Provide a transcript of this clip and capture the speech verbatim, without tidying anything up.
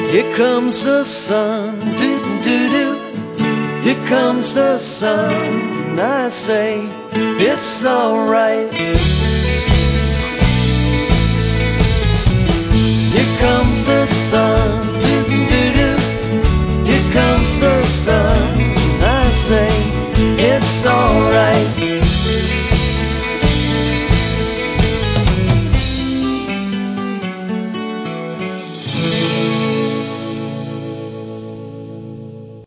Here comes the sun, doo-doo-doo. Here comes the sun, and I say it's alright. Here comes the sun.